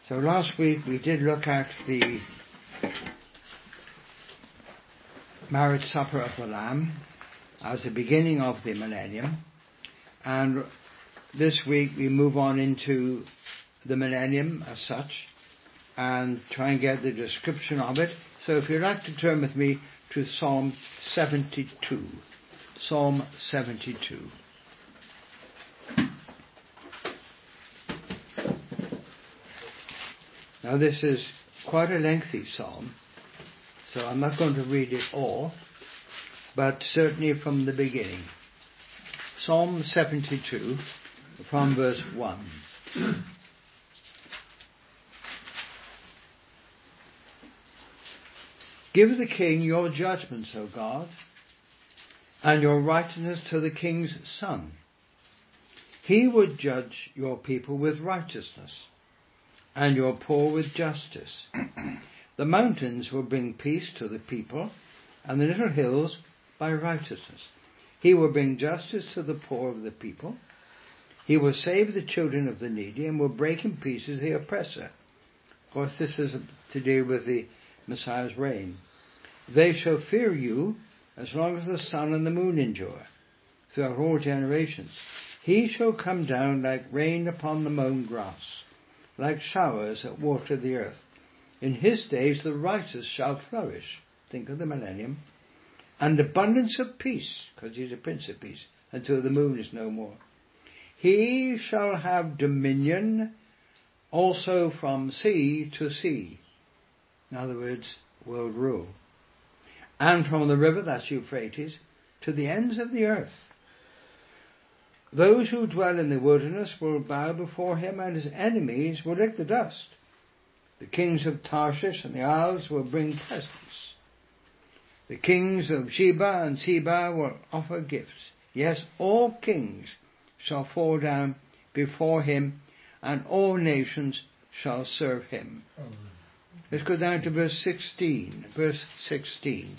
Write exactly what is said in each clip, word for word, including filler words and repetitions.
So last week we did look at the marriage supper of the Lamb as the beginning of the millennium, and this week we move on into the millennium as such and try and get the description of it. So if you'd like to turn with me to Psalm seventy-two. Psalm seventy-two. Now this is quite a lengthy psalm, so I'm not going to read it all, but certainly from the beginning. Psalm seventy-two, from verse one. Give the king your judgments, O God, and your righteousness to the king's son. He would judge your people with righteousness, and your poor with justice. The mountains will bring peace to the people, and the little hills by righteousness. He will bring justice to the poor of the people. He will save the children of the needy, and will break in pieces the oppressor. Of course, this is to do with the Messiah's reign. They shall fear you as long as the sun and the moon endure, throughout all generations. He shall come down like rain upon the mown grass, like showers that water the earth. In his days the righteous shall flourish. Think of the millennium. And abundance of peace, because he's a prince of peace, until the moon is no more. He shall have dominion also from sea to sea. In other words, world rule. And from the river, that's Euphrates, to the ends of the earth. Those who dwell in the wilderness will bow before him, and his enemies will lick the dust. The kings of Tarshish and the isles will bring presents. The kings of Sheba and Seba will offer gifts. Yes, all kings shall fall down before him, and all nations shall serve him. Amen. Let's go down to verse sixteen. Verse sixteen.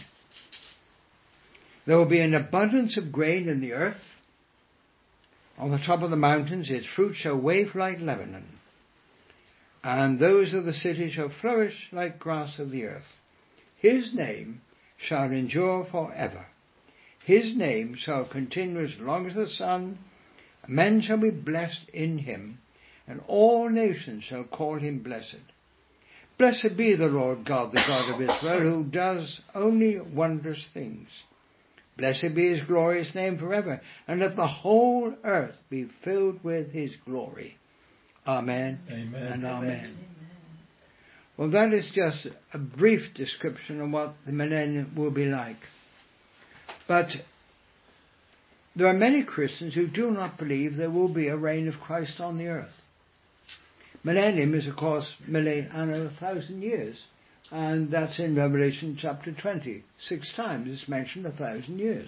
There will be an abundance of grain in the earth. On the top of the mountains its fruit shall wave like Lebanon, and those of the city shall flourish like grass of the earth. His name shall endure forever. His name shall continue as long as the sun. Men shall be blessed in him, and all nations shall call him blessed. Blessed be the Lord God, the God of Israel, who does only wondrous things. Blessed be his glorious name forever, and let the whole earth be filled with his glory. Amen, amen. and amen. Amen. Well, that is just a brief description of what the millennium will be like. But there are many Christians who do not believe there will be a reign of Christ on the earth. Millennium is, of course, millennium, anno, a thousand years. And that's in Revelation chapter twenty. Six times it's mentioned a thousand years.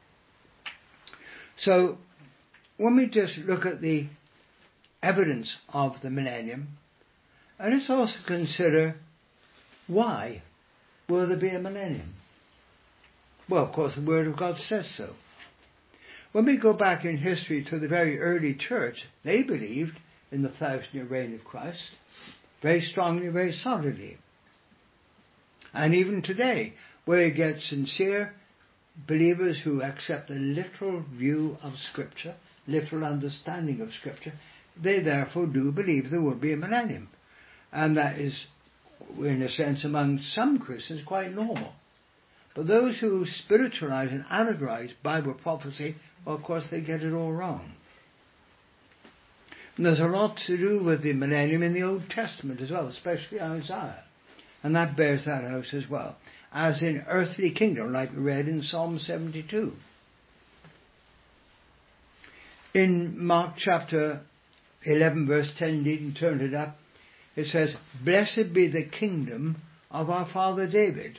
So, when we just look at the evidence of the millennium, and let's also consider why will there be a millennium? Well, of course, the Word of God says so. When we go back in history to the very early church, they believed in the thousand-year reign of Christ very strongly, very solidly. And even today, where you get sincere believers who accept the literal view of Scripture, literal understanding of Scripture, they therefore do believe there will be a millennium. And that is, in a sense, among some Christians, quite normal. But those who spiritualize and allegorize Bible prophecy, well, of course, they get it all wrong. And there's a lot to do with the millennium in the Old Testament as well, especially Isaiah. And that bears that out as well, as in earthly kingdom, like we read in Psalm seventy-two. In Mark chapter eleven, verse ten, you needn't turn it up, it says, "Blessed be the kingdom of our father David."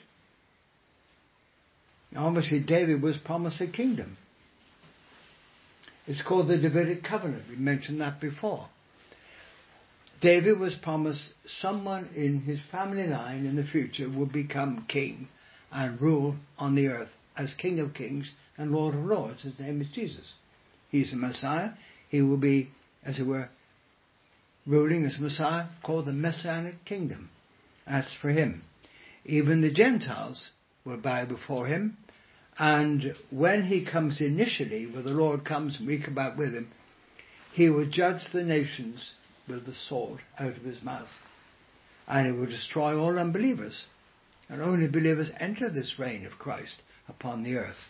Now, obviously, David was promised a kingdom. It's called the Davidic covenant. We mentioned that before. David was promised someone in his family line in the future would become king and rule on the earth as King of Kings and Lord of Lords. His name is Jesus. He's the Messiah. He will be, as it were, ruling as Messiah, called the Messianic kingdom. That's for him. Even the Gentiles will bow before him, and when he comes initially, when the Lord comes and we come out with him, he will judge the nations with the sword out of his mouth, and he will destroy all unbelievers, and only believers enter this reign of Christ upon the earth.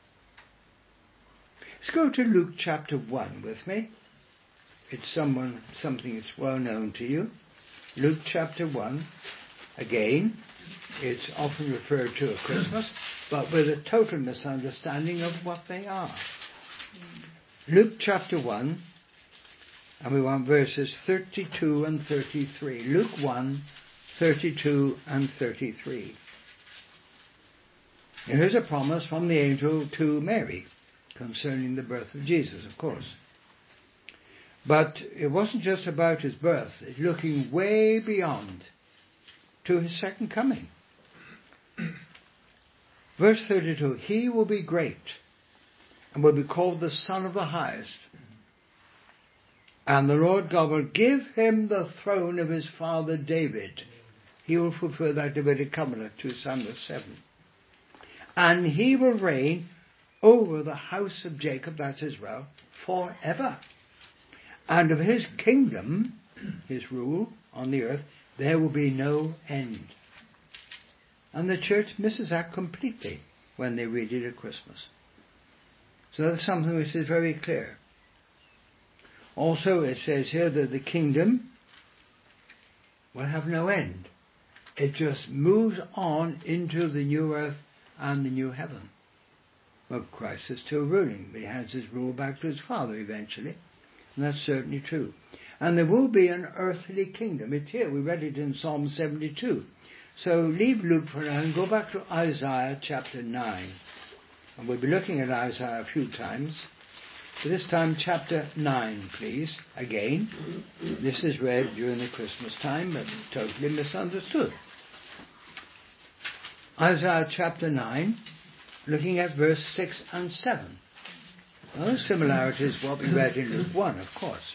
Let's go to Luke chapter one with me. It's someone, something that's well known to you. Luke chapter one. Again, it's often referred to at Christmas, but with a total misunderstanding of what they are. Luke chapter one, and we want verses thirty-two and thirty-three. Luke one, thirty-two and thirty-three. And here's a promise from the angel to Mary concerning the birth of Jesus, of course. But it wasn't just about his birth. It's looking way beyond to his second coming. Verse thirty-two, he will be great and will be called the Son of the Highest. And the Lord God will give him the throne of his father David. He will fulfill that Davidic covenant, two Samuel seven. And he will reign over the house of Jacob, that's Israel, forever. And of his kingdom, his rule on the earth, there will be no end. And the church misses that completely when they read it at Christmas. So that's something which is very clear. Also it says here that the kingdom will have no end. It just moves on into the new earth and the new heaven. Well, Christ is still ruling, but he hands his rule back to his Father eventually. And that's certainly true. And there will be an earthly kingdom. It's here. We read it in Psalm seventy-two. So leave Luke for now and go back to Isaiah chapter nine. And we'll be looking at Isaiah a few times. But this time chapter nine, please. Again, this is read during the Christmas time, but totally misunderstood. Isaiah chapter nine, looking at verse six and seven. Well, the similarity is what we read in Luke one, of course.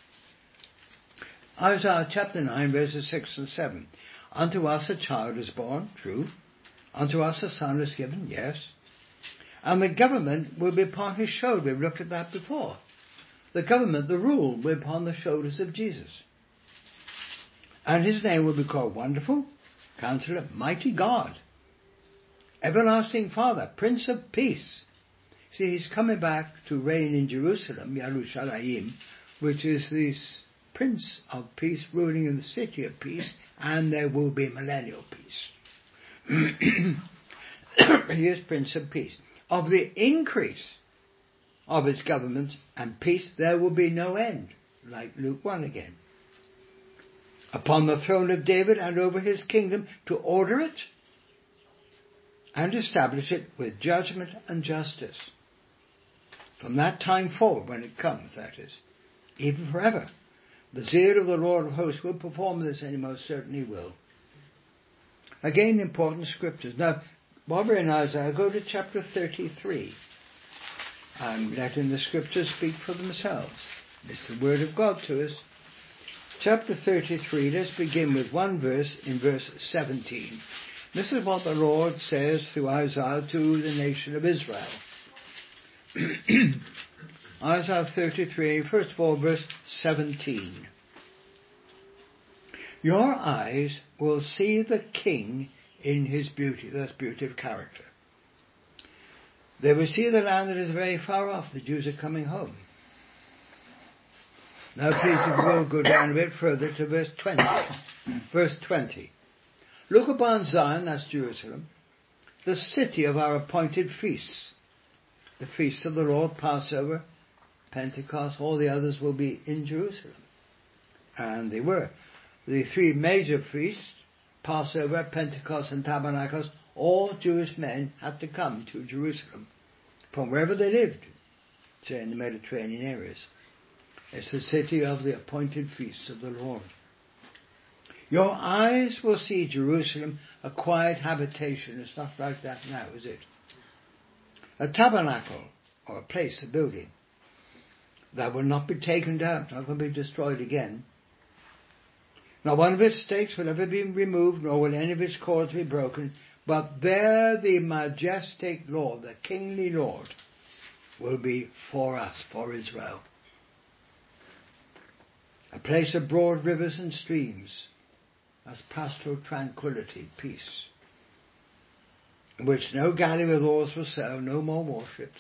Isaiah chapter nine, verses six and seven. Unto us a child is born, true. Unto us a son is given, yes. And the government will be upon his shoulder. We've looked at that before. The government, the rule, will be upon the shoulders of Jesus. And his name will be called Wonderful, Counselor, Mighty God, Everlasting Father, Prince of Peace. See, he's coming back to reign in Jerusalem, Yerushalayim, which is this Prince of Peace ruling in the city of peace, and there will be millennial peace. He is Prince of Peace. Of the increase of his government and peace, there will be no end, like Luke one again. Upon the throne of David and over his kingdom, to order it and establish it with judgment and justice. From that time forward, when it comes, that is, even forever. The zeal of the Lord of hosts will perform this, and he most certainly will. Again, important scriptures. Now, while we're in Isaiah, go to chapter thirty-three. I'm letting the scriptures speak for themselves. It's the word of God to us. Chapter thirty-three, let's begin with one verse in verse seventeen. This is what the Lord says through Isaiah to the nation of Israel. Isaiah thirty-three, first of all, verse seventeen. Your eyes will see the King in his beauty. That's beauty of character. They will see the land that is very far off. The Jews are coming home. Now please, if you will, go down a bit further to verse twenty. Verse twenty. Look upon Zion, that's Jerusalem, the city of our appointed feasts. The feasts of the Lord, Passover, Pentecost, all the others will be in Jerusalem. And they were. The three major feasts, Passover, Pentecost and Tabernacles, all Jewish men had to come to Jerusalem from wherever they lived, say in the Mediterranean areas. It's the city of the appointed feasts of the Lord. Your eyes will see Jerusalem, a quiet habitation. It's not like that now, is it? A tabernacle, or a place, a building, that will not be taken down, not going to be destroyed again. Not one of its stakes will ever be removed, nor will any of its cords be broken. But there the majestic Lord, the kingly Lord, will be for us, for Israel. A place of broad rivers and streams, as pastoral tranquility, peace, in which no galley with oars will sail, no more warships,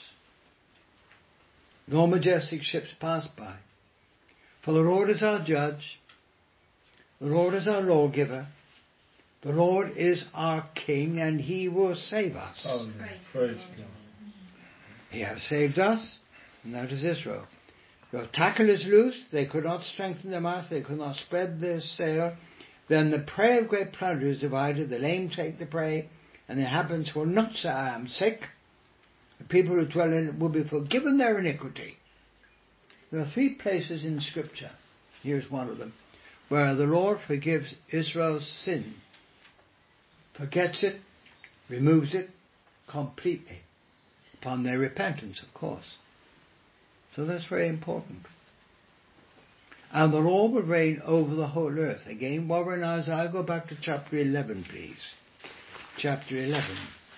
nor majestic ships pass by. For the Lord is our judge, the Lord is our lawgiver, the Lord is our King, and He will save us. Oh, praise God. He has saved us, and that is Israel. Your tackle is loose, they could not strengthen their mast, they could not spread their sail. Then the prey of great plunder is divided, the lame take the prey, and the inhabitants will not say, I am sick. The people who dwell in it will be forgiven their iniquity. There are three places in Scripture, here's one of them, where the Lord forgives Israel's sin, forgets it, removes it completely, upon their repentance, of course. So that's very important. And the Lord will reign over the whole earth. Again, while we're in Isaiah, go back to chapter eleven, please. Chapter eleven.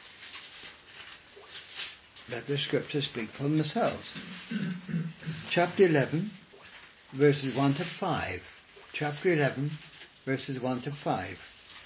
Let the scriptures speak for themselves. Chapter eleven, verses one to five. Chapter eleven, verses one to five.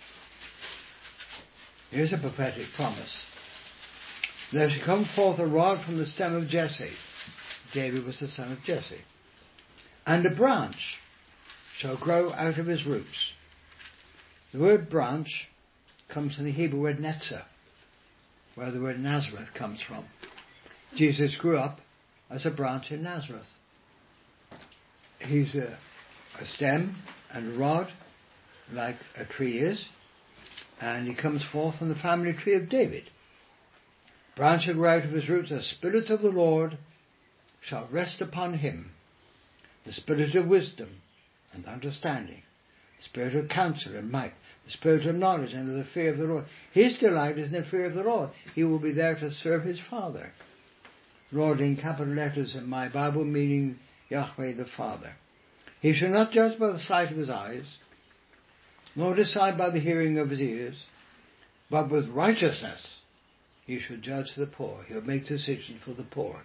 Here's a prophetic promise. There shall come forth a rod from the stem of Jesse. David was the son of Jesse. And a branch shall grow out of his roots. The word branch comes from the Hebrew word netzah, where the word Nazareth comes from. Jesus grew up as a branch in Nazareth. He's a, a stem and a rod, like a tree is, and he comes forth from the family tree of David. Branch shall grow out of his roots, the Spirit of the Lord shall rest upon him, the Spirit of wisdom and understanding, the Spirit of counsel and might, the Spirit of knowledge and of the fear of the Lord. His delight is in the fear of the Lord. He will be there to serve his Father. Lord in capital letters in my Bible, meaning Yahweh the Father. He shall not judge by the sight of his eyes, nor decide by the hearing of his ears, but with righteousness he shall judge the poor. He'll make decisions for the poor.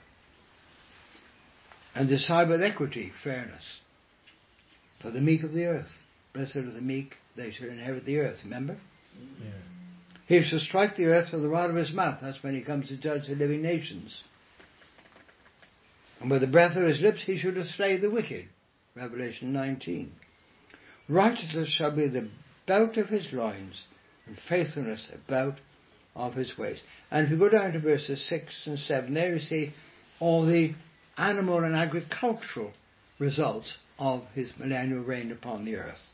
And decide with equity, fairness, for the meek of the earth. Blessed are the meek, they shall inherit the earth, remember? Yeah. He shall strike the earth with the rod of his mouth. That's when he comes to judge the living nations. And with the breath of his lips he shall slay the wicked. Revelation nineteen. Righteousness shall be the belt of his loins, and faithfulness the belt of his waist. And if you go down to verses six and seven, there you see all the animal and agricultural results of his millennial reign upon the earth.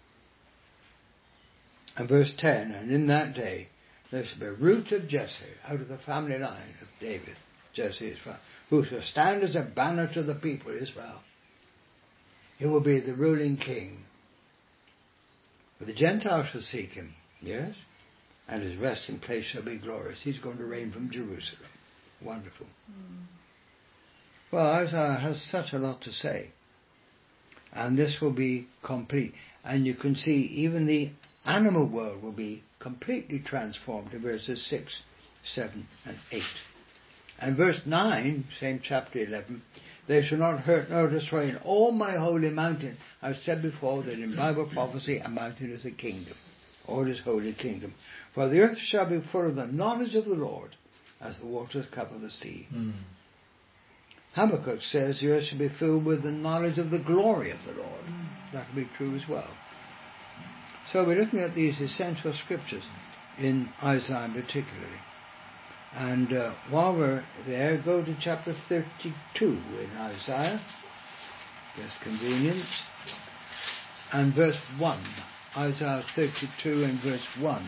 And verse ten, and in that day there shall be a root of Jesse, out of the family line of David, Jesse Israel, who shall stand as a banner to the people Israel. He will be the ruling king. For the Gentiles shall seek him, yes, and his resting place shall be glorious. He's going to reign from Jerusalem. Wonderful. Mm. Well, Isaiah has such a lot to say. And this will be complete. And you can see even the animal world will be completely transformed in verses six, seven and eight. And verse nine, same chapter eleven, they shall not hurt nor destroy in all my holy mountain. I've said before that in Bible prophecy a mountain is a kingdom, or his holy kingdom. For the earth shall be full of the knowledge of the Lord, as the waters cover the sea. Mm. Habakkuk says the earth shall be filled with the knowledge of the glory of the Lord. Mm. That will be true as well. So we're looking at these essential scriptures in Isaiah particularly. And uh, while we're there, go to chapter thirty-two in Isaiah, just convenience, and verse one. Isaiah thirty-two and verse one.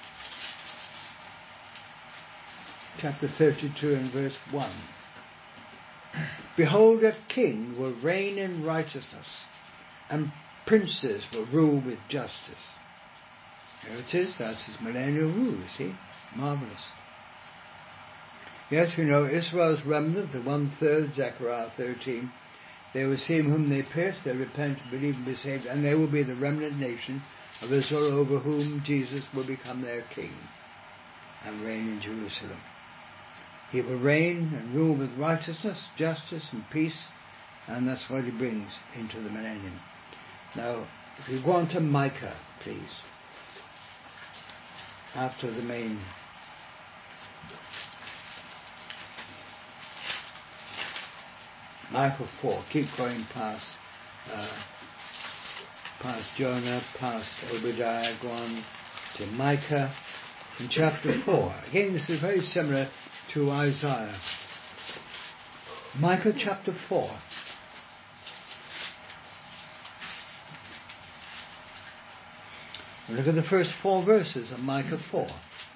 Chapter thirty-two and verse one. Behold, a king will reign in righteousness, and princes will rule with justice. There it is, that's his millennial rule, you see. Marvellous. Yes, we know Israel's remnant, the one-third, Zechariah thirteen, They will see him whom they pierced, they repent, believe and be saved, and they will be the remnant nation of Israel over whom Jesus will become their king and reign in Jerusalem. He will reign and rule with righteousness, justice and peace, and that's what he brings into the millennium. Now, if you go on to Micah, please, after the main Micah four, keep going past uh, past Jonah, past Obadiah, go on to Micah in chapter four. Again, this is very similar to Isaiah. Micah chapter four. Look at the first four verses of Micah four.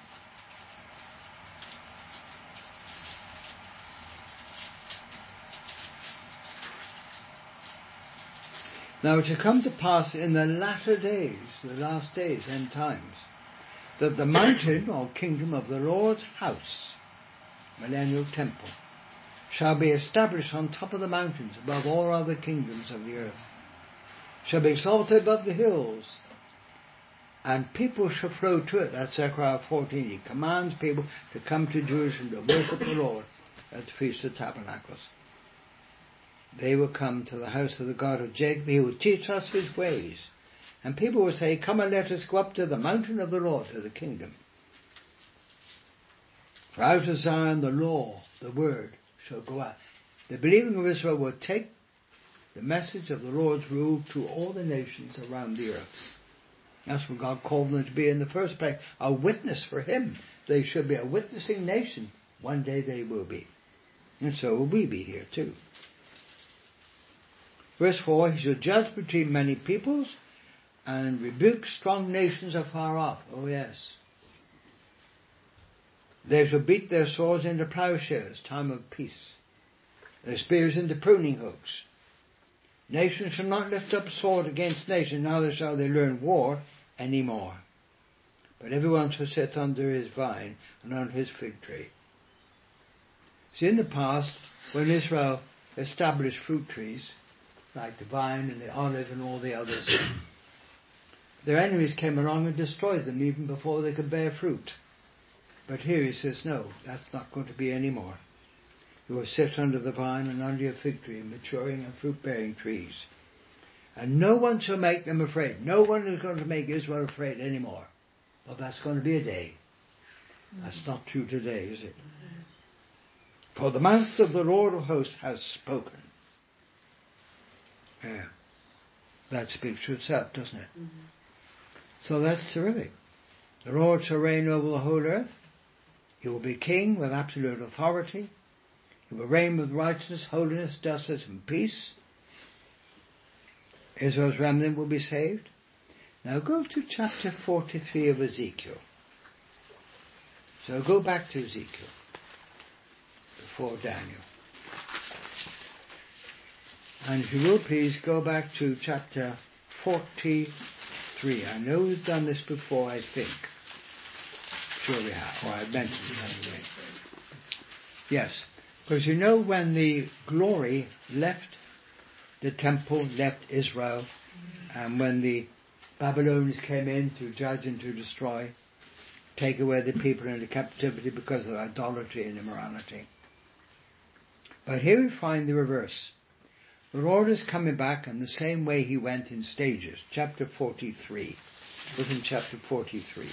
Now it shall come to pass in the latter days, the last days, end times, that the mountain or kingdom of the Lord's house, millennial temple, shall be established on top of the mountains above all other kingdoms of the earth, shall be exalted above the hills, and people shall flow to it. That's Zechariah fourteen. He commands people to come to Jerusalem to worship the Lord at the Feast of Tabernacles. They will come to the house of the God of Jacob. He will teach us his ways. And people will say, come and let us go up to the mountain of the Lord, to the kingdom. For out of Zion the law, the word, shall go out. The believing of Israel will take the message of the Lord's rule to all the nations around the earth. That's what God called them to be in the first place, a witness for him. They should be a witnessing nation. One day they will be. And so will we be here too. Verse four, he shall judge between many peoples and rebuke strong nations afar off. Oh yes. They shall beat their swords into plowshares, time of peace. Their spears into pruning hooks. Nation shall not lift up sword against nation, neither shall they learn war any more. But everyone shall sit under his vine and under his fig tree. See, in the past, when Israel established fruit trees, like the vine and the olive and all the others, their enemies came along and destroyed them even before they could bear fruit. But here he says, no, that's not going to be any more. You will sit under the vine and under your fig tree, maturing and fruit-bearing trees. And no one shall make them afraid. No one is going to make Israel afraid anymore. Well, that's going to be a day. That's not true today, is it? For the mouth of the Lord of hosts has spoken. Yeah. That speaks for itself, doesn't it? Mm-hmm. So that's terrific. The Lord shall reign over the whole earth. He will be king with absolute authority. He will reign with righteousness, holiness, justice and peace. Israel's remnant will be saved. Now go to chapter forty-three of Ezekiel. So go back to Ezekiel before Daniel. And if you will please go back to chapter forty-three. I know we've done this before, I think. Sure we have, or I've mentioned it anyway. Yes, because you know when the glory left the temple, left Israel, and when the Babylonians came in to judge and to destroy, take away the people into captivity because of idolatry and immorality. But here we find the reverse. The Lord is coming back in the same way he went in stages. Chapter forty-three. Look in chapter forty-three.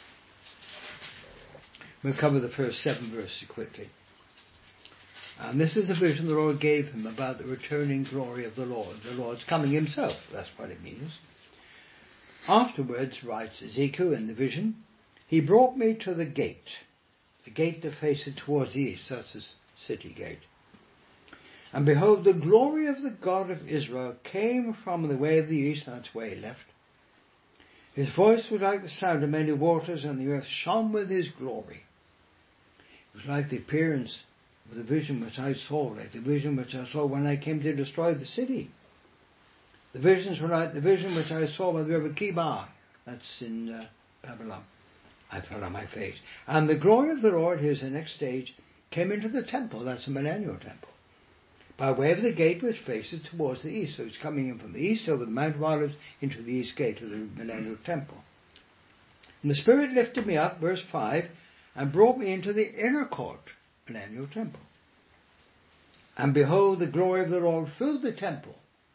We'll cover the first seven verses quickly. And this is the vision the Lord gave him about the returning glory of the Lord. The Lord's coming himself. That's what it means. Afterwards, writes Ezekiel in the vision, he brought me to the gate, the gate that faces towards the east. That's the city gate. And behold, the glory of the God of Israel came from the way of the east, that's where he left. His voice was like the sound of many waters, and the earth shone with his glory. It was like the appearance of the vision which I saw, like the vision which I saw when I came to destroy the city. The visions were like the vision which I saw by the river Kibar. That's in uh, Babylon. I fell on my face. And the glory of the Lord, here's the next stage, came into the temple. That's the millennial temple. by way of the gate which faces towards the east. So he's coming in from the east over the Mount of Olives into the east gate of the millennial temple. And the Spirit lifted me up, verse five, and brought me into the inner court, millennial temple. And behold, the glory of the Lord filled the temple.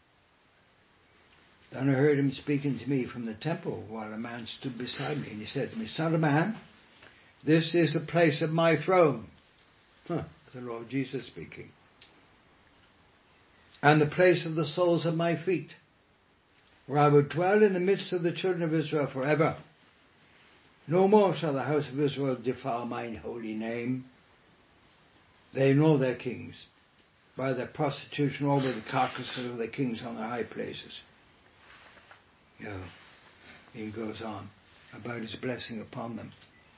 Then I heard him speaking to me from the temple while a man stood beside me. And he said to me, Son of man, this is the place of my throne. Huh, the Lord Jesus speaking. And the place of the soles of my feet, where I would dwell in the midst of the children of Israel forever. No more shall the house of Israel defile mine holy name. They know their kings by their prostitution or by the carcasses of their kings on their high places. You know, he goes on about his blessing upon them.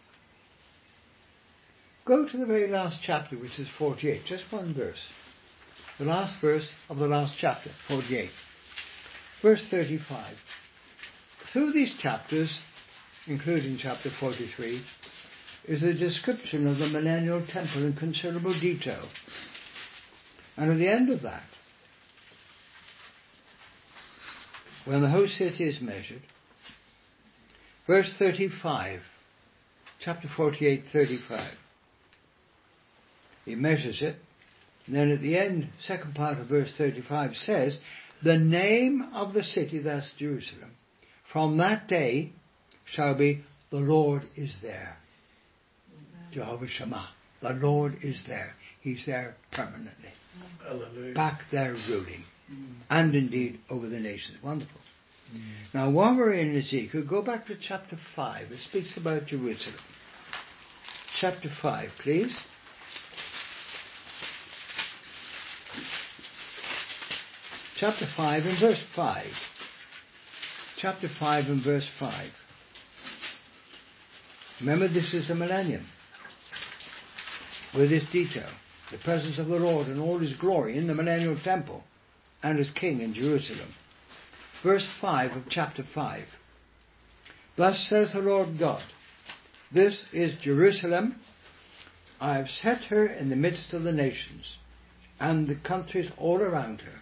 Go to the very last chapter, which is forty-eight, just one verse. The last verse of the last chapter, forty-eight. Verse thirty-five. Through these chapters, including chapter forty-three, is a description of the millennial temple in considerable detail. And at the end of that, when the whole city is measured, verse thirty-five, chapter forty-eight, thirty-five, he measures it, and then at the end, second part of verse thirty-five says, the name of the city, that's Jerusalem, from that day shall be, the Lord is there. Jehovah Shammah, the Lord is there. He's there permanently. Hallelujah. Back there ruling. Mm. And indeed over the nations. Wonderful. Mm. Now while we're in Ezekiel, go back to chapter five. It speaks about Jerusalem. Chapter five, please. Chapter five and verse five. Chapter five and verse five. Remember, this is the millennium. With this detail. The presence of the Lord and all his glory in the millennial temple and as king in Jerusalem. Verse five of chapter five. Thus says the Lord God, this is Jerusalem. I have set her in the midst of the nations and the countries all around her.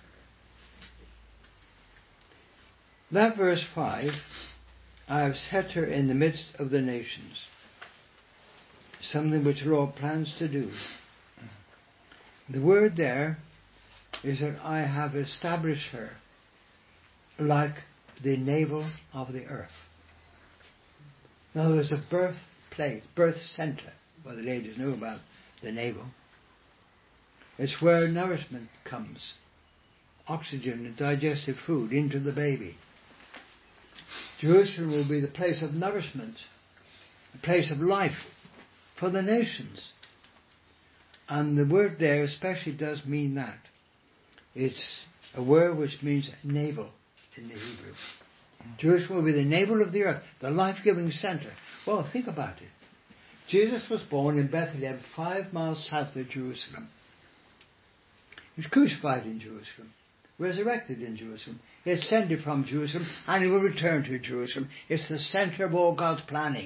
That verse five, I have set her in the midst of the nations. Something which the Lord plans to do. The word there is that I have established her like the navel of the earth. Now there's a birth place, birth center, well the ladies know about the navel. It's where nourishment comes, oxygen and digestive food into the baby. Jerusalem will be the place of nourishment, the place of life for the nations. And the word there especially does mean that. It's a word which means navel in the Hebrew. Jerusalem will be the navel of the earth, the life-giving center. Well, think about it. Jesus was born in Bethlehem, five miles south of Jerusalem. He was crucified in Jerusalem, resurrected in Jerusalem. He ascended from Jerusalem, and he will return to Jerusalem. It's the center of all God's planning.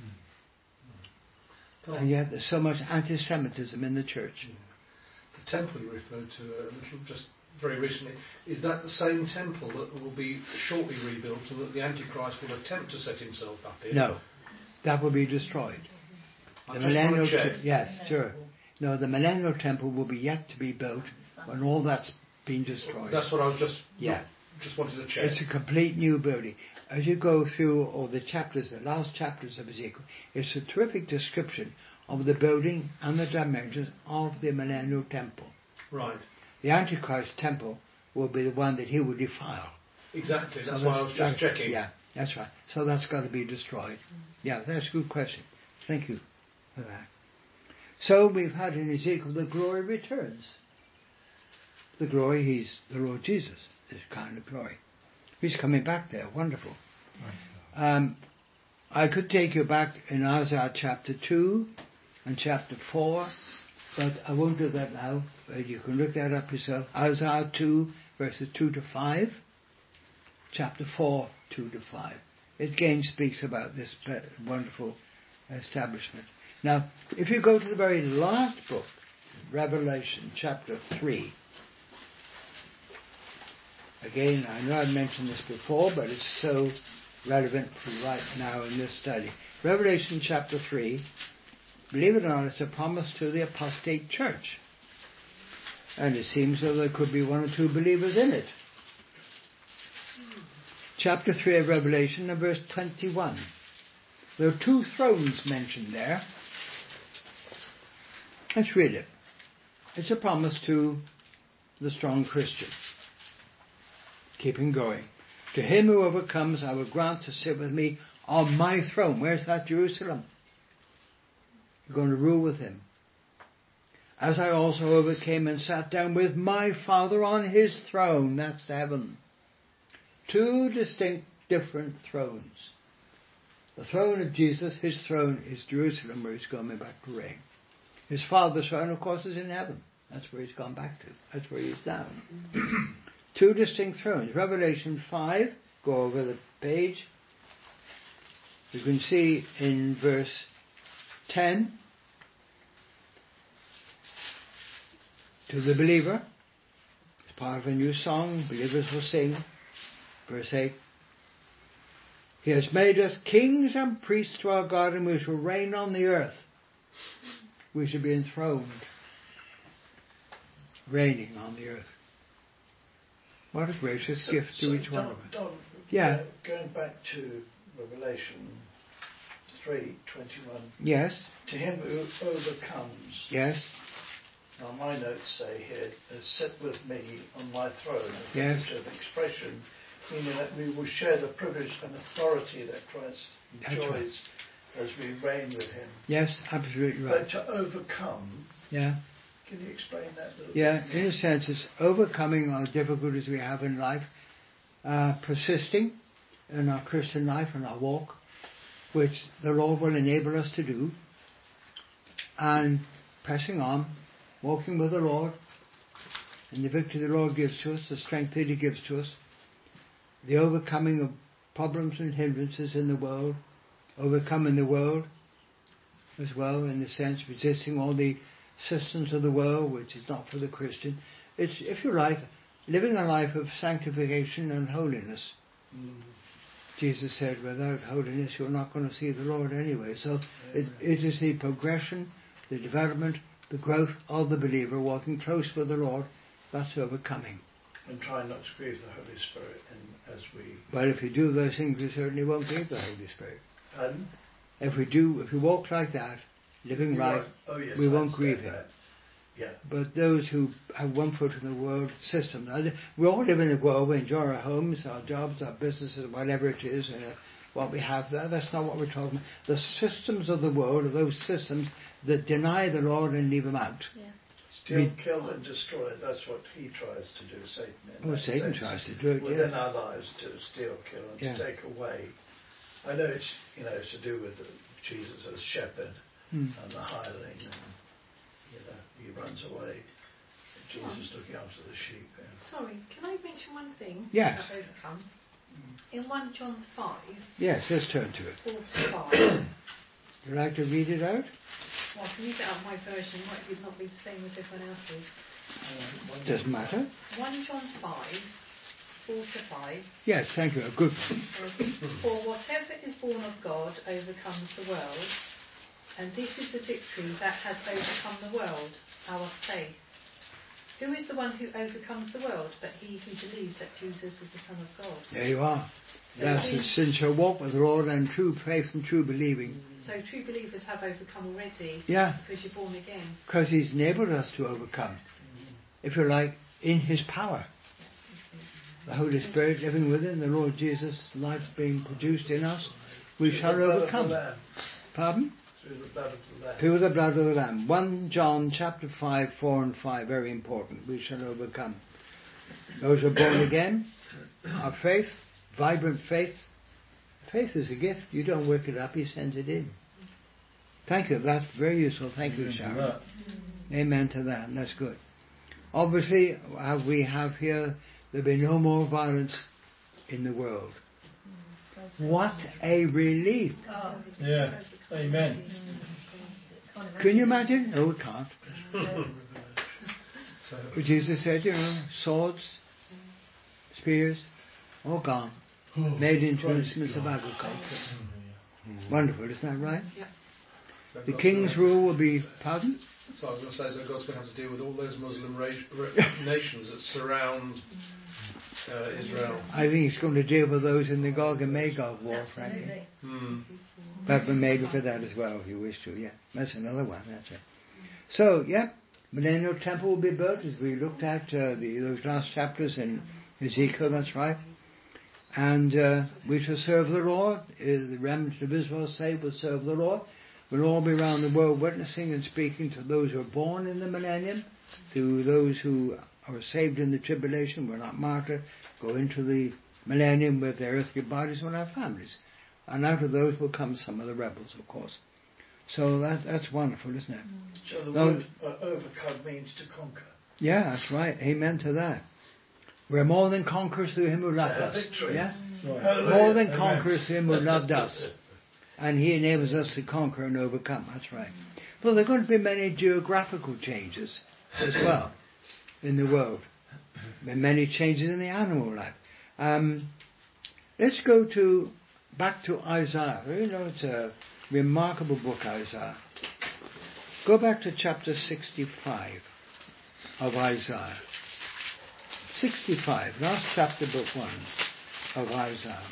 And yet there's so much anti-Semitism in the church. Yeah. The temple you referred to a little, just very recently, is that the same temple that will be shortly rebuilt and that the Antichrist will attempt to set himself up in? No, that will be destroyed. I the just millennial want to check. Te- yes, sure. No, the millennial temple will be yet to be built when all that's been destroyed. That's what I was just yeah. just wanted to check. It's a complete new building. As you go through all the chapters, the last chapters of Ezekiel, it's a terrific description of the building and the dimensions of the millennial temple. Right. The Antichrist temple will be the one that he will defile. Exactly, that's so why that's, I was just checking. Yeah, that's right. So that's got to be destroyed. Yeah, that's a good question. Thank you for that. So we've had in Ezekiel the glory returns. The glory, he's the Lord Jesus, this kind of glory. He's coming back there, wonderful. Um, I could take you back in Isaiah chapter two and chapter four, but I won't do that now. You can look that up yourself. Isaiah two, verses two to five, chapter four, two to five. It again speaks about this wonderful establishment. Now, if you go to the very last book, Revelation chapter three, Again, I know I've mentioned this before, but it's so relevant for right now in this study. Revelation chapter three, believe it or not, it's a promise to the apostate church. And it seems that there could be one or two believers in it. Chapter three of Revelation and verse twenty-one. There are two thrones mentioned there. Let's read it. It's a promise to the strong Christian. Keeping going. To him who overcomes, I will grant to sit with me on my throne. Where's that? Jerusalem. You're going to rule with him. As I also overcame and sat down with my Father on his throne. That's heaven. Two distinct, different thrones. The throne of Jesus, his throne is Jerusalem, where he's going back to reign. His Father's throne, of course, is in heaven. That's where he's gone back to. That's where he is now. Two distinct thrones. Revelation five, go over the page. You can see in verse ten, to the believer, it's part of a new song, believers will sing. Verse eight, he has made us kings and priests to our God, and we shall reign on the earth. We shall be enthroned, reigning on the earth. What a gracious so, gift to so each Don, one of us. Don, yeah. Uh, going back to Revelation three twenty-one. Yes. To him who overcomes. Yes. Now my notes say here, sit with me on my throne. Yes. It's an expression meaning that we will share the privilege and authority that Christ enjoys right. as we reign with him. Yes, absolutely right. But to overcome. Yeah. Can you explain that a little yeah, bit? In a sense, it's overcoming our difficulties we have in life, uh, persisting in our Christian life and our walk, which the Lord will enable us to do, and pressing on, walking with the Lord, and the victory the Lord gives to us, the strength that he gives to us, the overcoming of problems and hindrances in the world, overcoming the world as well, in the sense resisting all the systems of the world, which is not for the Christian. It's, if you like, living a life of sanctification and holiness. Mm. Jesus said, without holiness you're not going to see the Lord anyway. So it, it is the progression, the development, the growth of the believer, walking close with the Lord. That's overcoming. And try not to grieve the Holy Spirit in, as we... Well, if we do those things, we certainly won't grieve the Holy Spirit. Pardon? If we do, if we walk like that, living right, oh, yes, we I won't grieve him. That. Yeah. But those who have one foot in the world system, we all live in the world, we enjoy our homes, our jobs, our businesses, whatever it is, uh, what we have there. That's not what we're talking about. The systems of the world are those systems that deny the Lord and leave him out. Yeah. Steal, kill and destroy, that's what he tries to do, Satan. Well, Satan sense, tries to do it, within yeah. our lives, to steal, kill and yeah. to take away. I know it's, you know, it's to do with the, Jesus as shepherd hmm. and the hireling, and you know, he runs away. Jesus looking after the sheep. Yeah. Sorry, can I mention one thing? Yes. I've overcome. In First John five. Yes, let's turn to it. forty-five. Would you like to read it out? Well, I can read it out my version. It might not be the same as everyone else's. Um, Doesn't matter. First John five, four to five. Yes, thank you. A good one. For whatever is born of God overcomes the world, and this is the victory that has overcome the world, our faith. Who is the one who overcomes the world but he who believes that Jesus is the Son of God? There you are. So That's the sincere walk with the Lord and true faith and true believing. So true believers have overcome already. Yeah. Because you're born again. Because he's enabled us to overcome. If you like, in his power. The Holy Spirit living within, the Lord Jesus' life being produced in us, we shall overcome. Pardon? Through the blood of the Lamb. Through the blood of the Lamb. First John chapter five, four and five, very important. We shall overcome. Those who are born again, our faith, vibrant faith. Faith is a gift. You don't work it up, he sends it in. Thank you. That's very useful. Thank you, Sharon. Amen to that. That's good. Obviously, uh, we have here, there'll be no more violence in the world. What a relief. Oh, yeah. Amen. Can you imagine? No, we can't. Jesus said, you know, swords, spears, all gone, made into instruments of agriculture. Wonderful, isn't that right? Yeah. So The God's king's gonna- rule will be, pardon? So I was going to say, so God's going to have to deal with all those Muslim ra- ra- nations that surround uh, Israel. I think he's going to deal with those in the Gog and Magog war, frankly. Absolutely. Hmm. But we may look at that as well if you wish to, yeah. That's another one, that's it. So, yeah, Millennial Temple will be built as we looked at uh, the, those last chapters in Ezekiel, that's right. And uh, we shall serve the Lord. Uh, the remnant of Israel say will serve the Lord. We'll all be around the world witnessing and speaking to those who are born in the millennium, to those who are saved in the tribulation, were not martyred, go into the millennium with their earthly bodies and our families. And out of those will come some of the rebels, of course. So that, that's wonderful, isn't it? So the No, word uh, overcome means to conquer. Yeah, that's right. Amen to that. We're more than conquerors through him who loved Uh, us. victory. Yeah? Right. Hallelujah. More than Amen. conquerors through him who loved us. And he enables us to conquer and overcome. That's right. Well, there are going to be many geographical changes as well in the world. There are many changes in the animal life. Um, let's go to back to Isaiah. You know, it's a remarkable book, Isaiah. Go back to chapter sixty-five of Isaiah. sixty-five, last chapter, book one of Isaiah.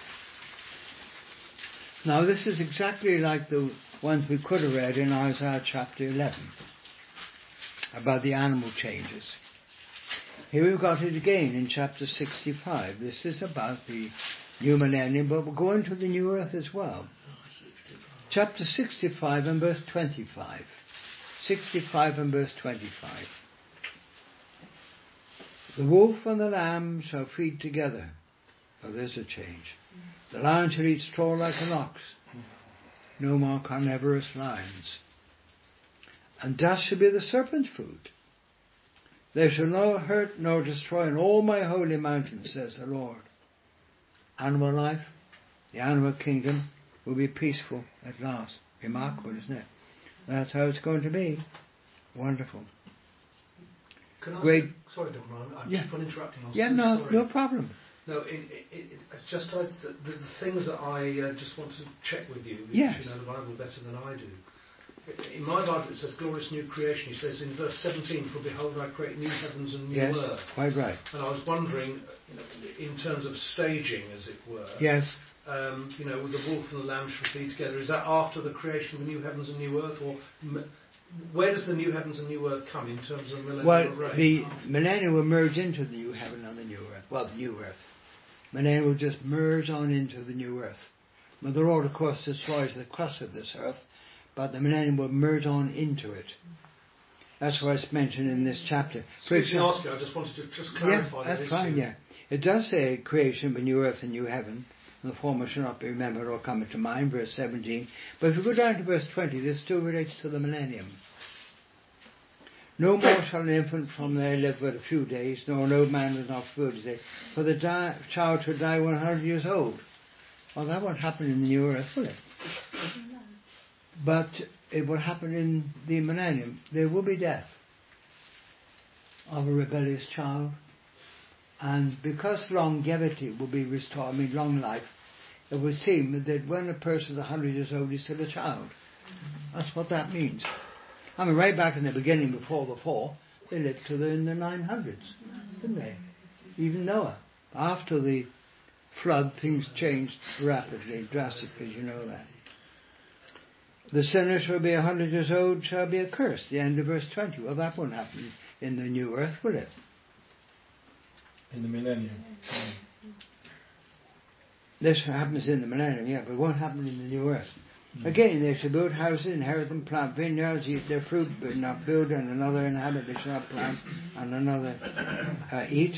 Now this is exactly like the ones we could have read in Isaiah chapter eleven about the animal changes. Here we've got it again in chapter sixty-five. This is about the new millennium, but we'll go into the new earth as well. Chapter sixty-five and verse twenty-five. sixty-five and verse twenty-five. The wolf and the lamb shall feed together. Oh, there's a change. The lion shall eat straw like an ox. No more carnivorous lions. And dust shall be the serpent's food. They shall no hurt nor destroy in all my holy mountains, says the Lord. Animal life, the animal kingdom, will be peaceful at last. Remarkable, isn't it? That's how it's going to be. Wonderful. Can I Great. ask, sorry, Don Ryan, I Yeah. keep on interrupting. I'm Yeah, so no, sorry. no problem. No, it, it, it, it's just like the, the, the things that I uh, just want to check with you, because Yes. you know the Bible better than I do. In my Bible it says glorious new creation. He says in verse seventeen, for behold I create new heavens and new Yes, earth. quite right. And I was wondering, you know, in terms of staging, as it were, Yes. um, you know, with the wolf and the lamb shall feed together, is that after the creation of the new heavens and new earth, or m- where does the new heavens and new earth come in terms of millennial Well, reign? the millennium will merge into the new heaven and the new earth. Well, the new earth. Millennium will just merge on into the new earth. Well, the Lord, of course, destroys the crust of this earth, but the millennium will merge on into it. That's why it's mentioned in this chapter. For Excuse me example, asking, I just wanted to just yeah, clarify that that's issue. fine, yeah. It does say creation of a new earth and new heaven, and the former shall not be remembered or come into mind, verse seventeen. But if we go down to verse twenty, this still relates to the millennium. No more shall an infant from there live but a few days, nor an old man with not food his day, for the di- child shall die one hundred years old. Well, that won't happen in the new earth, will it? But it will happen in the millennium. There will be death of a rebellious child, and because longevity will be restored, I mean long life, it would seem that when a person is one hundred years old, he's still a child. That's what that means. I mean, right back in the beginning, before the fall, they lived to the, in the nine hundreds, didn't they? Even Noah. After the flood, things changed rapidly, drastically, you know that. The sinner shall be a hundred years old, shall be accursed. The end of verse twenty. Well, that won't happen in the new earth, will it? In the millennium. This happens in the millennium, yeah, but it won't happen in the new earth. Mm. Again, they shall build houses, inherit them, plant vineyards, eat their fruit, but not build, and another inhabit. They shall not plant, and another uh, eat.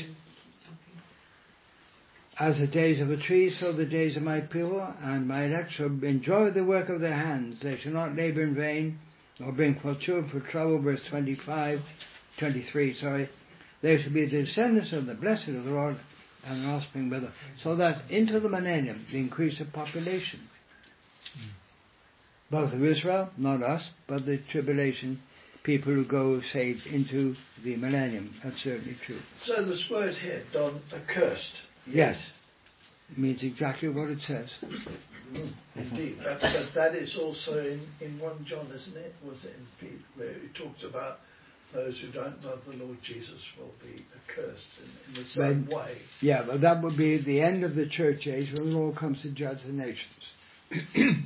As the days of a tree, so the days of my people, and my elect shall enjoy the work of their hands. They shall not labour in vain, nor bring forth children for trouble. Verse twenty-five, twenty-three, sorry. They shall be the descendants of the blessed of the Lord, and an offspring with them. So that into the millennium, the increase of population. Mm. Both of Israel, not us, but the tribulation people who go saved into the millennium. That's certainly true. So this word here, Don, accursed. Yes. It means exactly what it says. Mm, indeed. But, but that is also in, in First John, isn't it? Was it in Pete, where it talks about those who don't love the Lord Jesus will be accursed in, in the same But, way. Yeah, but that would be the end of the church age when the Lord comes to judge the nations.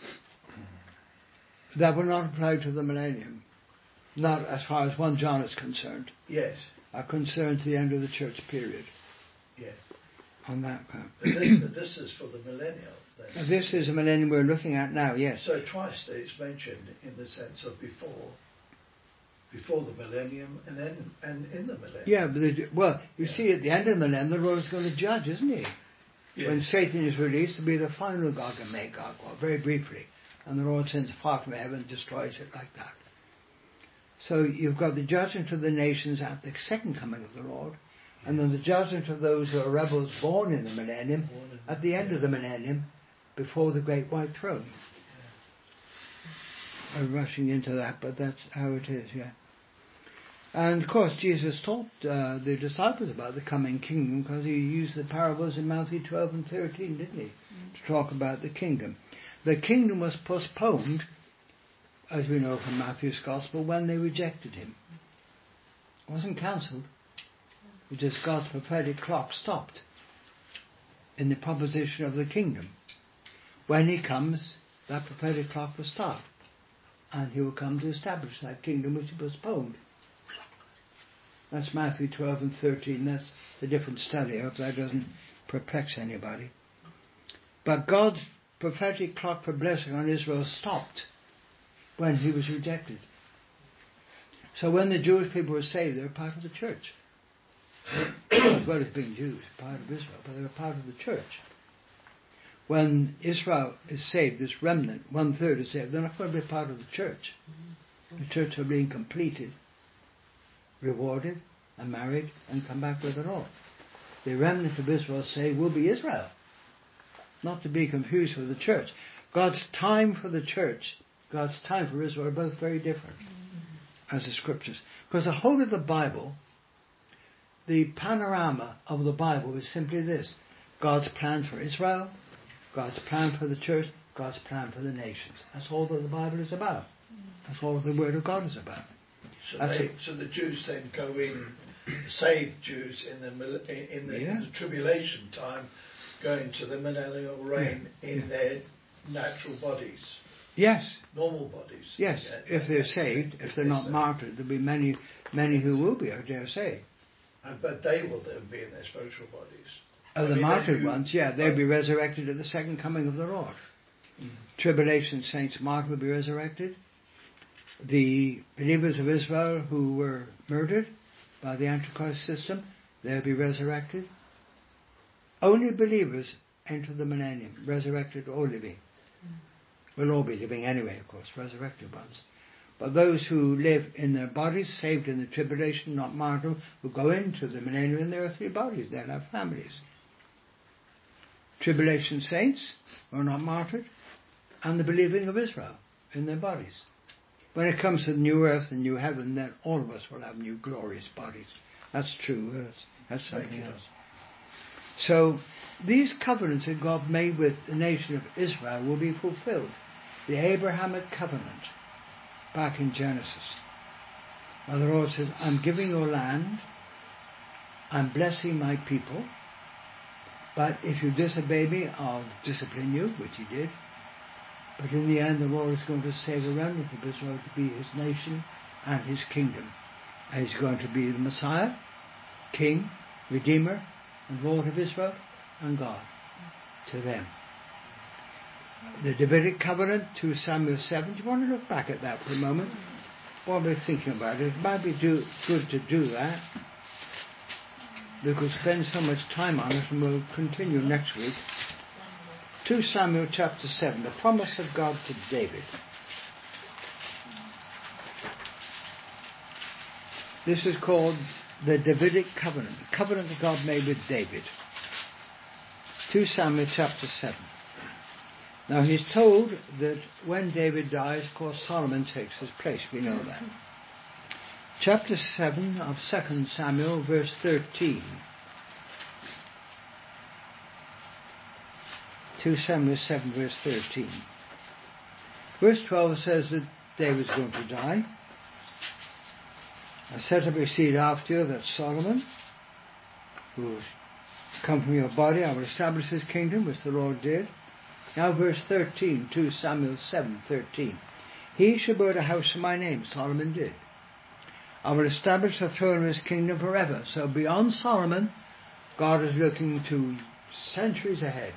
That will not apply to the millennium. Not as far as First John is concerned. Yes. Are concerned to the end of the church period. Yeah. On that part. But this, but this is for the millennial then. This is the millennium we're looking at now, yes. So twice it's mentioned in the sense of before, before the millennium and then and in the millennium. Yeah, but the, well, you Yeah. see, at the end of the millennium, the Lord is going to judge, isn't he? Yes. When Satan is released to be the final Gog and Magog, well, very briefly, and the Lord sends fire from heaven and destroys it like that. So you've got the judgment of the nations at the second coming of the Lord, and then the judgment of those who are rebels born in the millennium at the end of the millennium, before the great white throne. Yeah. I'm rushing into that, but that's how it is, yeah. And of course Jesus taught uh, the disciples about the coming kingdom, because he used the parables in Matthew twelve and thirteen, didn't he? Mm. To talk about the kingdom. The kingdom was postponed, as we know from Matthew's Gospel, when they rejected him. It wasn't cancelled. It just God's prophetic clock stopped in the proposition of the kingdom. When he comes, that prophetic clock will start, and he will come to establish that kingdom which he postponed. That's Matthew twelve and thirteen. That's a different study. I hope that doesn't perplex anybody. But God's prophetic clock for blessing on Israel stopped when he was rejected. So when the Jewish people were saved, they were part of the church. As well as being Jews, part of Israel, but they were part of the church. When Israel is saved, this remnant, one third is saved, they're not going to be part of the church. The church are being completed, rewarded, and married, and come back with it all. The remnant of Israel saved will be Israel, not to be confused with the church. God's time for the church, God's time for Israel are both very different, as the scriptures. Because the whole of the Bible, the panorama of the Bible is simply this: God's plan for Israel, God's plan for the church, God's plan for the nations. That's all that the Bible is about. That's all the Word of God is about. So, they, so the Jews then go in, saved Jews in the in the, yeah. in the tribulation time, go into the millennial reign yeah. in yeah. their natural bodies. Yes. Normal bodies. Yes. Yeah, if they're saved, if they're not martyred, there'll be many, many who will be, I dare say. Uh, but they will then be in their spiritual bodies. Oh, the mean, martyred you, ones, yeah, they'll be resurrected at the second coming of the Lord. Mm. Tribulation saints martyred will be resurrected. The believers of Israel who were murdered by the Antichrist system, they'll be resurrected. Only believers enter the millennium, resurrected or living. Mm. We'll all be living anyway, of course, resurrected ones. But those who live in their bodies, saved in the tribulation, not martyred, will go into the millennium in their earthly bodies. They'll have families. Tribulation saints are not martyred, and the believing of Israel in their bodies. When it comes to the new earth and new heaven, then all of us will have new glorious bodies. That's true. That's, that's something else. So these covenants that God made with the nation of Israel will be fulfilled. The Abrahamic covenant, back in Genesis, where the Lord says, I'm giving your land, I'm blessing my people, but if you disobey me, I'll discipline you, which he did. But in the end, the Lord is going to save a remnant of Israel to be his nation and his kingdom. And he's going to be the Messiah, King, Redeemer, and Lord of Israel and God to them. The Davidic covenant, two Samuel seven. Do you want to look back at that for a moment while we're thinking about it? It might be do, good to do that. We could spend so much time on it, and we'll continue next week. two Samuel chapter seven, the promise of God to David. This is called the Davidic covenant, the covenant that God made with David. two Samuel chapter seven. Now he's told that when David dies, of course, Solomon takes his place. We know that. chapter seven of Second Samuel, verse thirteen. Second Samuel seven, verse thirteen. Verse twelve says that David's going to die. I set up a seed after you, that's Solomon, who will come from your body. I will establish his kingdom, which the Lord did. Now verse thirteen, Second Samuel seven, thirteen. He shall build a house for my name, Solomon did. I will establish the throne of his kingdom forever. So beyond Solomon, God is looking to centuries ahead.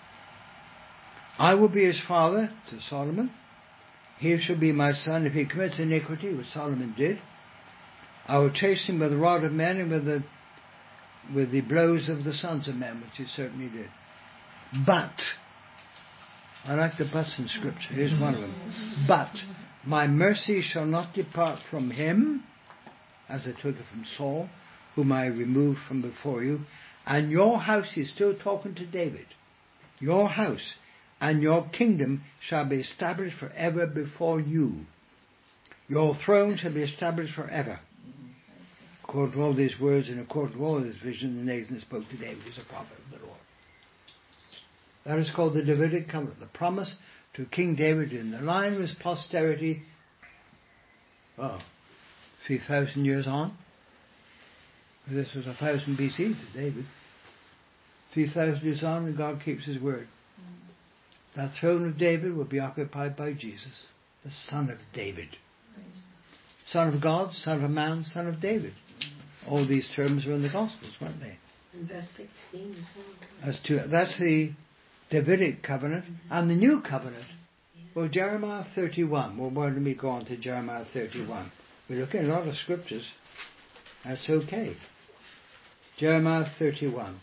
I will be his father, to Solomon. He shall be my son if he commits iniquity, which Solomon did. I will chase him with the rod of men and with the with the blows of the sons of men, which he certainly did. But, I like the buts in Scripture, here's one of them. But, my mercy shall not depart from him, as I took it from Saul, whom I removed from before you. And your house, he's still talking to David, your house and your kingdom shall be established forever before you. Your throne shall be established forever. According to all these words and according to all this vision, the Nathan spoke to David as a prophet of the Lord. That is called the Davidic covenant, the promise to King David in the line of his posterity. Oh, three thousand years on. This was a thousand B C to David. Three thousand years on, and God keeps his word. That throne of David will be occupied by Jesus, the Son of David. Son of God, Son of Man, Son of David. All these terms were in the Gospels, weren't they? In verse sixteen as well. That's, two, that's the Davidic covenant. And the new covenant, well, Jeremiah thirty-one. Well, why don't we go on to Jeremiah thirty-one? We look at a lot of scriptures. That's okay. Jeremiah thirty-one.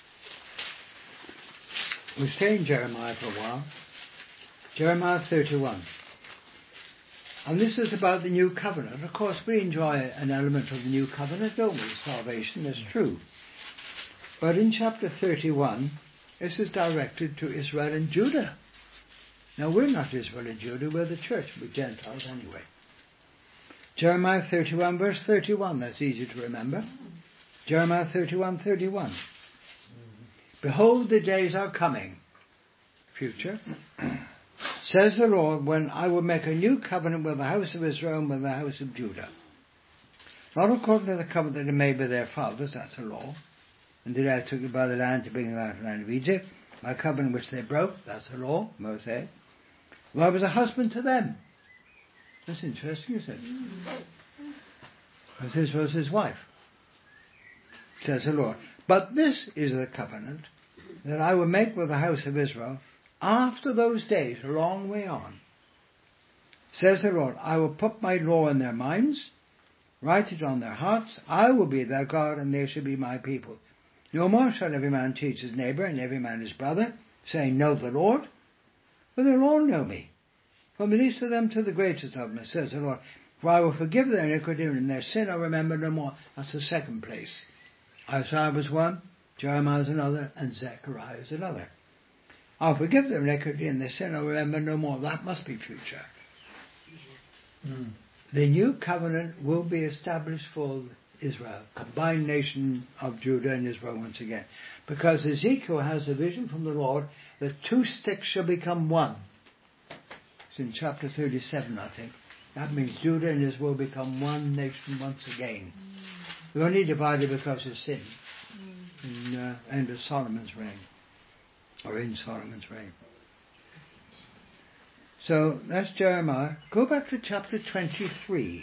We'll stay in Jeremiah for a while. Jeremiah thirty-one. And this is about the new covenant. Of course, we enjoy an element of the new covenant, don't we? Salvation, that's true. But in chapter thirty-one, this is directed to Israel and Judah. Now, we're not Israel and Judah, we're the church, we're Gentiles anyway. Jeremiah thirty-one, verse thirty-one, that's easy to remember. Jeremiah thirty-one, thirty-one. Behold, the days are coming, future, says the Lord, when I will make a new covenant with the house of Israel and with the house of Judah. Not according to the covenant that I made with their fathers, that's a law. And did I took you by the land to bring them out of the land of Egypt. My covenant which they broke, that's a law, Mosaic. Well, I was a husband to them. That's interesting, isn't it? Because this was his wife, says the Lord. But this is the covenant that I will make with the house of Israel after those days, a long way on. Says the Lord, I will put my law in their minds, write it on their hearts. I will be their God, and they shall be my people. No more shall every man teach his neighbour and every man his brother, saying, Know the Lord, for they'll all know me, from the least of them to the greatest of them, says the Lord. For I will forgive their iniquity, and their sin I'll remember no more. That's the second place. Isaiah was one, Jeremiah is another, and Zechariah is another. I'll forgive their iniquity, and their sin I'll remember no more. That must be future. Mm. The new covenant will be established for Israel, combined nation of Judah and Israel once again. Because Ezekiel has a vision from the Lord that two sticks shall become one. It's in chapter thirty-seven, I think. That means Judah and Israel become one nation once again. Mm. They're only divided because of sin. Mm. In the uh, end of Solomon's reign. Or in Solomon's reign. So that's Jeremiah. Go back to chapter twenty-three.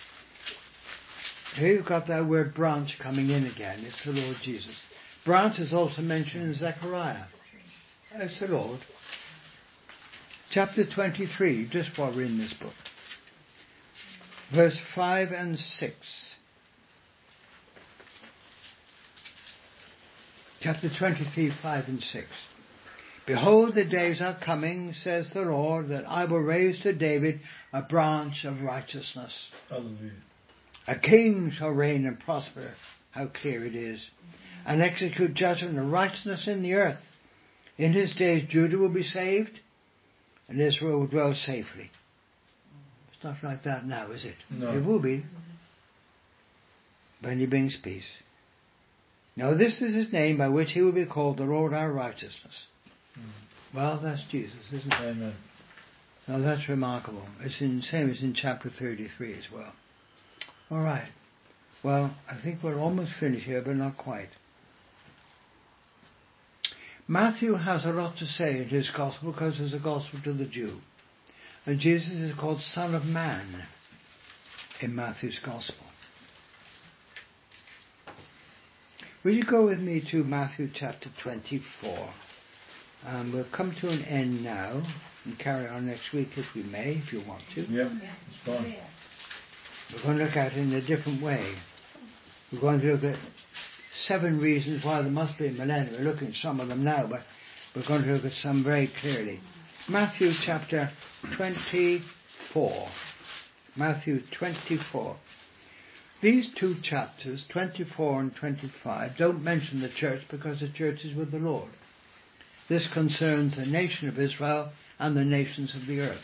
Here you've got that word branch coming in again. It's the Lord Jesus. Branch is also mentioned in Zechariah. It's the Lord. Chapter twenty-three, just while we're in this book. Verse five and six. Chapter twenty-three, five and six. Behold, the days are coming, says the Lord, that I will raise to David a branch of righteousness. Hallelujah. A king shall reign and prosper. How clear it is. And execute judgment and righteousness in the earth. In his days Judah will be saved, and Israel will dwell safely. It's not like that now, is it? No. It will be. when he brings peace. Now this is his name by which he will be called the Lord our righteousness. Mm. Well, that's Jesus, isn't it? Amen. Now that's remarkable. It's in same as in chapter thirty-three as well. All right. Well, I think we're almost finished here, but not quite. Matthew has a lot to say in his gospel because it's a gospel to the Jew. And Jesus is called Son of Man in Matthew's gospel. Will you go with me to Matthew chapter twenty-four? Um, we'll come to an end now and carry on next week if we may, if you want to. Yeah, it's fine. We're going to look at it in a different way. We're going to look at seven reasons why there must be a millennium. We're looking at some of them now, but we're going to look at some very clearly. Matthew chapter twenty-four. Matthew twenty-four. These two chapters, twenty-four and twenty-five, don't mention the church because the church is with the Lord. This concerns the nation of Israel and the nations of the earth.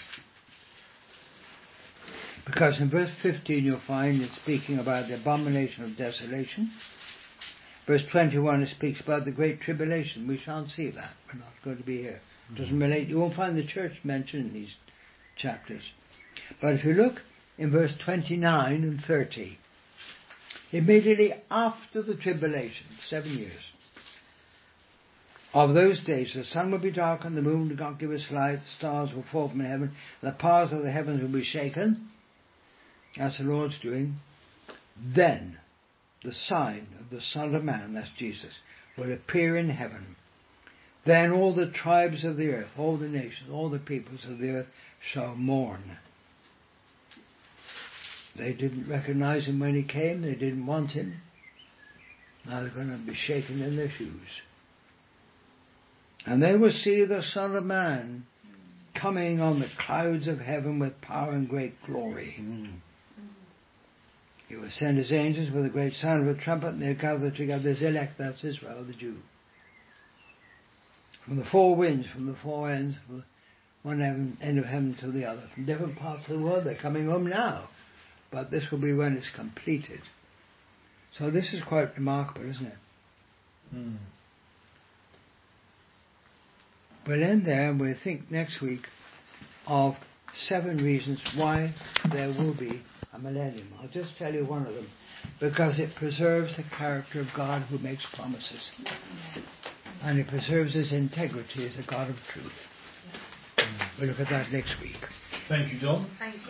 Because in verse fifteen you'll find it's speaking about the abomination of desolation. Verse twenty-one it speaks about the great tribulation. We shan't see that. We're not going to be here. It doesn't relate. You won't find the church mentioned in these chapters. But if you look in verse twenty-nine and thirty, immediately after the tribulation, seven years, of those days the sun will be dark and the moon will not give its light, the stars will fall from heaven, the powers of the heavens will be shaken. That's the Lord's doing. Then the sign of the Son of Man, that's Jesus, will appear in heaven. Then all the tribes of the earth, all the nations, all the peoples of the earth shall mourn. They didn't recognize him when he came. They didn't want him. Now they're going to be shaken in their shoes. And they will see the Son of Man coming on the clouds of heaven with power and great glory. Mm. He will send his angels with a great sound of a trumpet, and they'll gather together his elect, that's Israel, the Jew. From the four winds, from the four ends, from one end of heaven to the other. From different parts of the world, they're coming home now. But this will be when it's completed. So this is quite remarkable, isn't it? Mm. We'll end there and we'll think next week of seven reasons why there will be a millennium. I'll just tell you one of them. Because it preserves the character of God who makes promises. And it preserves his integrity as a God of truth. We'll look at that next week. Thank you, John. Thank you.